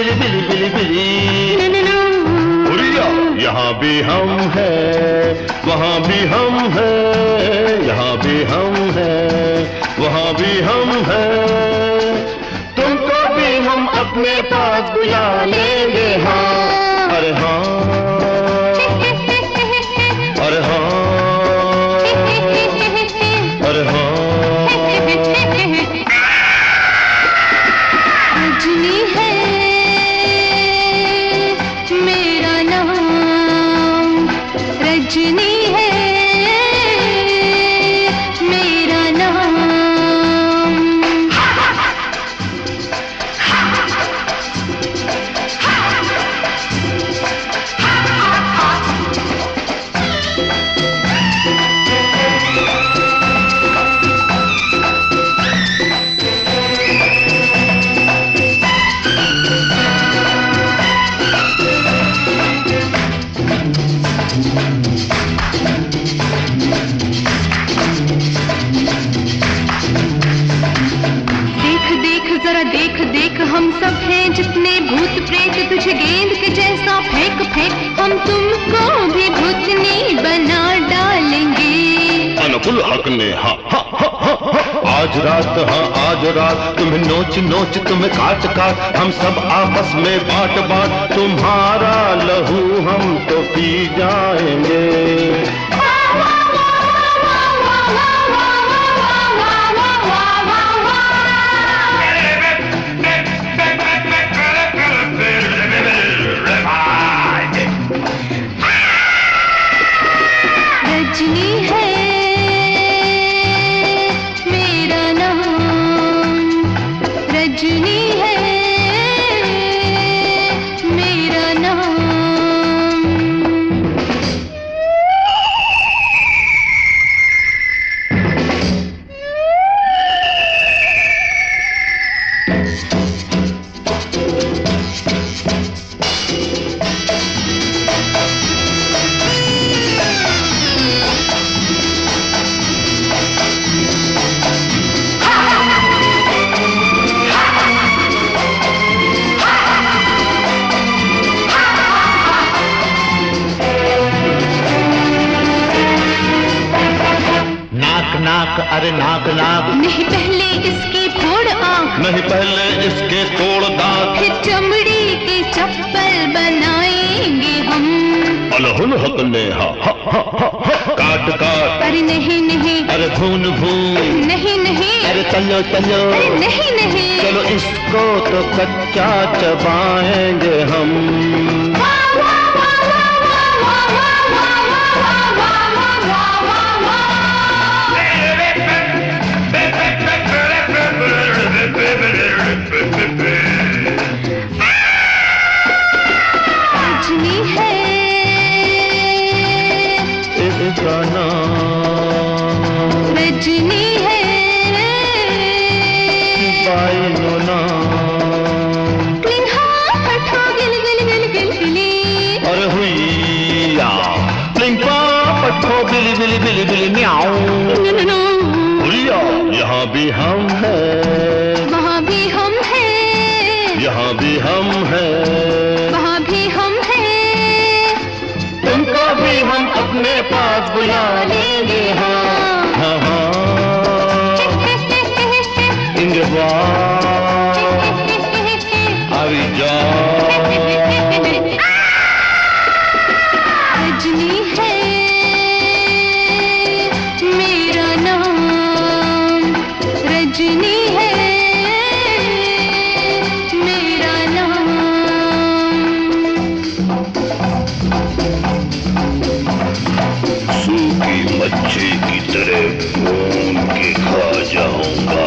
बिली बिली बिली बिली। यहाँ भी हम हैं, वहाँ भी हम हैं, यहाँ भी हम हैं, वहाँ भी हम हैं। तुमको भी हम अपने पास बुला लेंगे। हाँ अरे हाँ, अरे हाँ, अरे हाँ। रजनी है मेरा नाम, रजनी है मेरा नाम। जरा देख देख हम सब हैं जितने भूत प्रेत, तुझे गेंद के जैसा फेंक फेंक हम तुमको भी भूतनी बना डालेंगे। अनुकुल हक ने हाँ हाँ हाँ हाँ, आज रात हाँ आज रात तुम्हें नोच नोच तुम्हें काट काट हम सब आपस में बांट बांट तुम्हारा लहू हम तो पी जाएंगे। रजनी है मेरा नाम, रजनी है मेरा नाम। नाक अरे नाक नाक, नहीं पहले इसके फोड़ आँख, नहीं पहले इसके तोड़ दांत, फिर चमड़ी के चप्पल बनाएंगे हम। अलहुल हक ने हाँ हाँ हाँ हाँ, काट काट अरे नहीं नहीं, अरे भून भून नहीं नहीं, अरे चलो चलो, अरे नहीं नहीं, चलो इसको तो कच्चा चबाएंगे हम। रजनी है इसका नाम, रजनी है बाइनो नाम। पठो गिल गिल गिल गिल गिली, अरे हुईया प्लिंपा पठो बिली बिली बिली बिली म्याऊ। हुईया यहाँ भी हम हैं, वहाँ भी हम हैं, यहाँ भी हम हैं, वहाँ भी हम हैं। तुमको भी हम अपने पास बुला लेंगे। हाँ हाँ हाँ, इंगवा अभी जाओ। रजनी है मेरा नाम, रजनी है मेरा नाम। सूखी मच्छी की तरह भून के खा जाऊंगा।